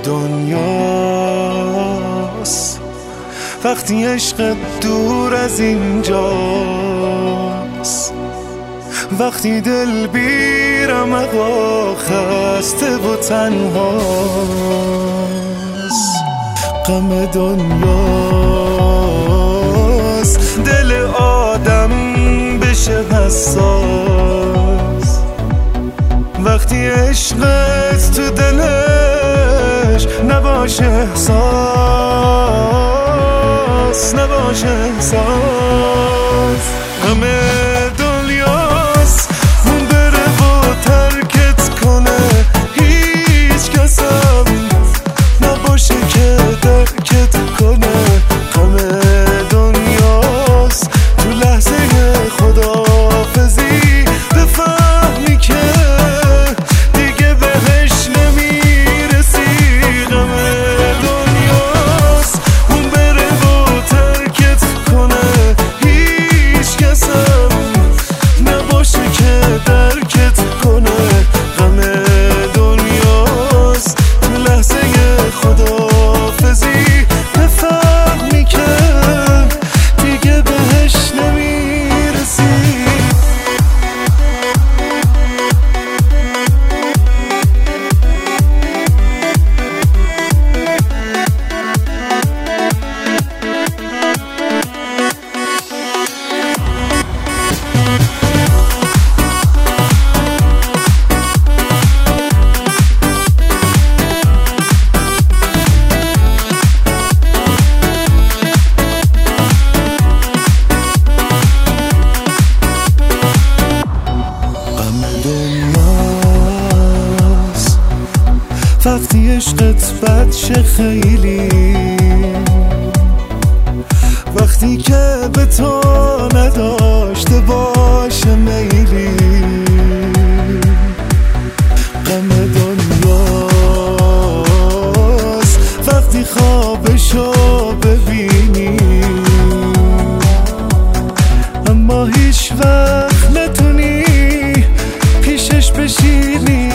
دنیاست وقتی عشق دور از اینجاست، وقتی دل بیرم اقا خسته و تنهاست. غم دنیاست دل آدم بشه حساس، وقتی عشقت تو دلش نباشه احساس، نباشه احساس. غم دنیاست اون بره و ترکت کنه، هیچ کسم نباشه که درکت کنه. غم دنیاست تو لحظه خداحافظی بفهمی که دیگه بهش نمیرسی. غم دنیاست اون بره و ترکت کنه، هیچ کسم نباشه که درکت کنه. غم دنیاست تو لحظه خداحافظی بفهمی که دیگه بهش نمیرسی. وقتی عشقت بد شه خیلی، وقتی که به تو نداشته باشه میلی. غم دنیاست وقتی خوابشو ببینی، اما هیچ وقت نتونی پیشش بشینی،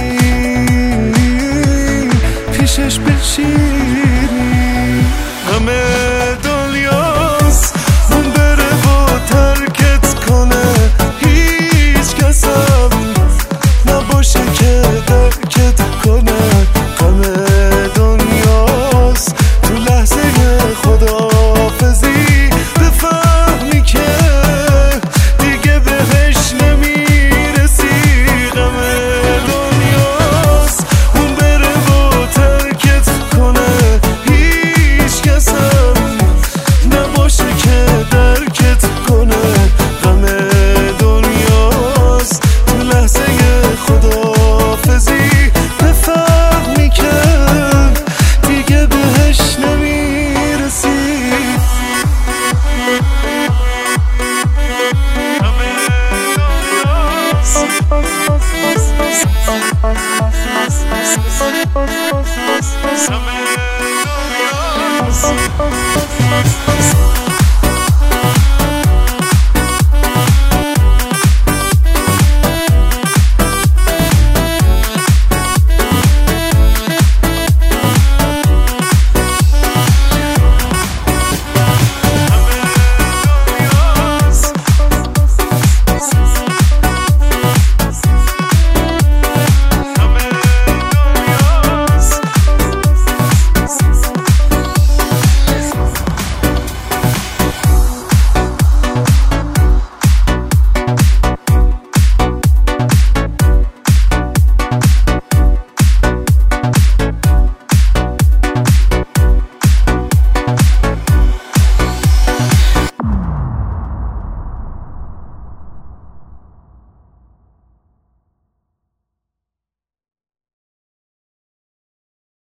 پیشش بشینی. غم دنیاست اون بره و ترکت کنه، هیچ کسم نباشه که درکت کنه. غم دنیاست تو لحظه خداحافظی بفهمی که دیگه بهش نمیرسی. غم دنیاست اون بره و ترکت کنه، هیچ کسم نباشه که درکت کنه. غم دنیاست تو لحظه خداحافظی بفهمی که دیگه بهش نمیرسی. غم دنیاست